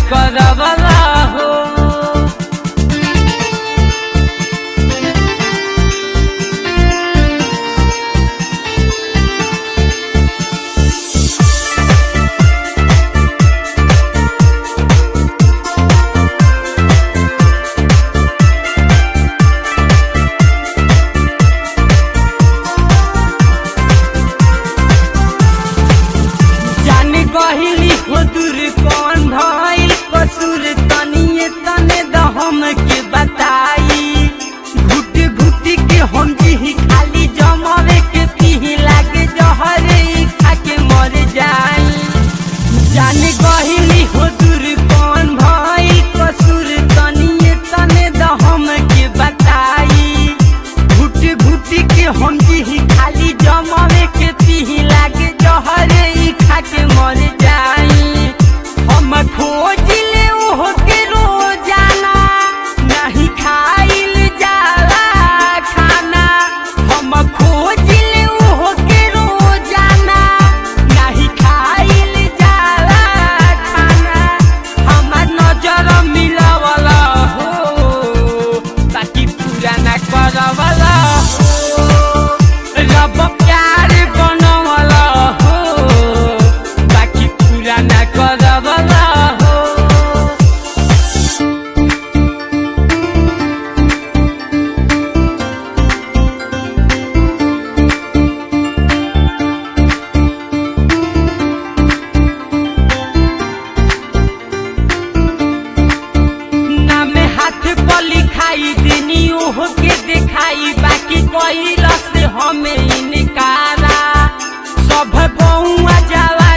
करवला हो। कहली हो दूर कौन भइल कसूर तनिए तने द हम के बताई। घुट घुट के हम जी खाली जमावे के पी लागे जहरे खा के मर जाई। जाने कहली हो दूर कौन भइल कसूर तनिए तने द हम के बताई। घुट घुट के हम जी खाली जमावे के पी लागे जहरे खा के मर जाई। हम खोजिले ओहो के रोजाना नहीं खाइल जाला खाना। हम खोजिले ओहो के रोजाना नहीं खाइल जाला खाना। हमार नजर मिलावला हो ताकि पूरा ना करवला हो। रब प्यार बनवला हो ताकि पूरा ना करवला हो। ना में हाथ पर लिखाई देनी ओहो के दिखाई बाकी कैला से हमें इनकारा। सब बउआ जाला